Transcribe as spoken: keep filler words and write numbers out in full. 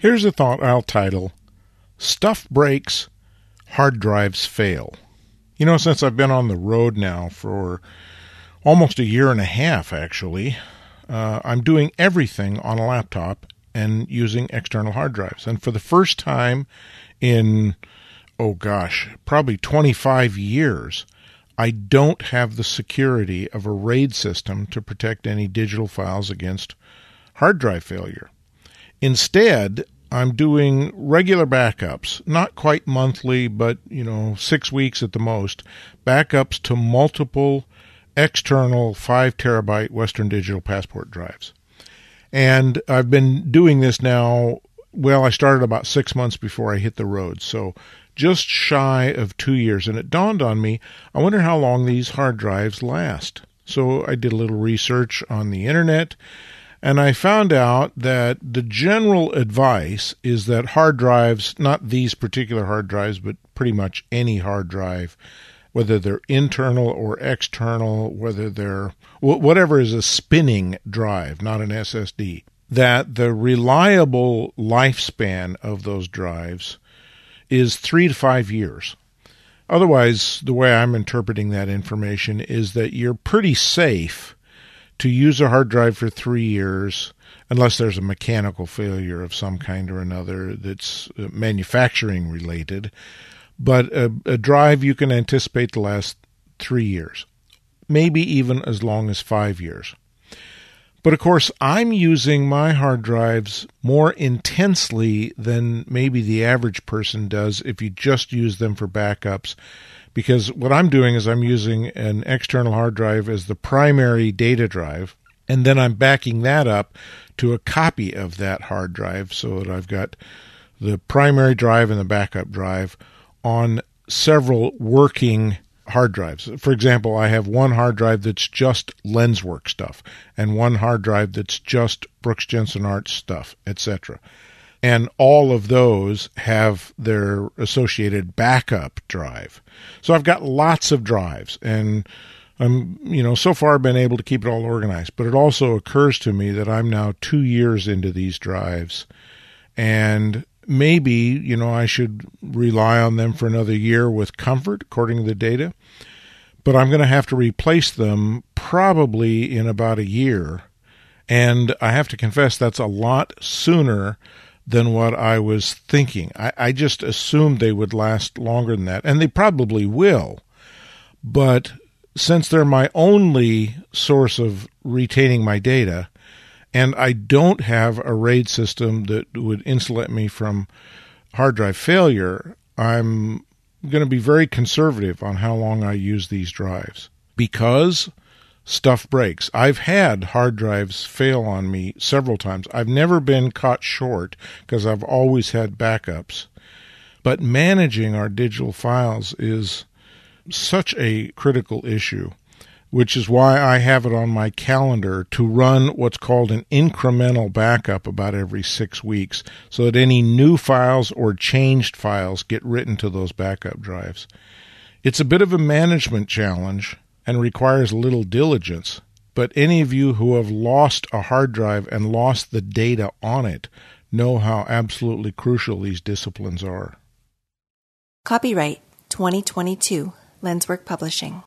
Here's a thought I'll title, Stuff Breaks, Hard Drives Fail. You know, since I've been on the road now for almost a year and a half, actually, uh, I'm doing everything on a laptop and using external hard drives. And for the first time in, oh gosh, probably twenty-five years, I don't have the security of a RAID system to protect any digital files against hard drive failure. Instead, I'm doing regular backups, not quite monthly, but, you know, six weeks at the most, backups to multiple external five terabyte Western Digital Passport drives. And I've been doing this now, well, I started about six months before I hit the road, so just shy of two years. And it dawned on me, I wonder how long these hard drives last. So I did a little research on the internet, and I found out that the general advice is that hard drives, not these particular hard drives, but pretty much any hard drive, whether they're internal or external, whether they're whatever is a spinning drive, not an S S D, that the reliable lifespan of those drives is three to five years. Otherwise, the way I'm interpreting that information is that you're pretty safe to use a hard drive for three years, unless there's a mechanical failure of some kind or another that's manufacturing related. But a, a drive you can anticipate to last three years, maybe even as long as five years. But of course, I'm using my hard drives more intensely than maybe the average person does if you just use them for backups. Because what I'm doing is I'm using an external hard drive as the primary data drive, and then I'm backing that up to a copy of that hard drive so that I've got the primary drive and the backup drive on several working hard drives. For example, I have one hard drive that's just LensWork stuff, and one hard drive that's just Brooks Jensen Arts stuff, et cetera. And all of those have their associated backup drive. So I've got lots of drives, and I'm, you know, so far been able to keep it all organized. But it also occurs to me that I'm now two years into these drives, and maybe, you know, I should rely on them for another year with comfort, according to the data. But I'm going to have to replace them probably in about a year. And I have to confess that's a lot sooner than what I was thinking. I, I just assumed they would last longer than that, and they probably will. But since they're my only source of retaining my data, and I don't have a RAID system that would insulate me from hard drive failure, I'm going to be very conservative on how long I use these drives because stuff breaks. I've had hard drives fail on me several times. I've never been caught short because I've always had backups. But managing our digital files is such a critical issue, which is why I have it on my calendar to run what's called an incremental backup about every six weeks so that any new files or changed files get written to those backup drives. It's a bit of a management challenge and requires little diligence, but any of you who have lost a hard drive and lost the data on it know how absolutely crucial these disciplines are. Copyright twenty twenty-two, LensWork Publishing.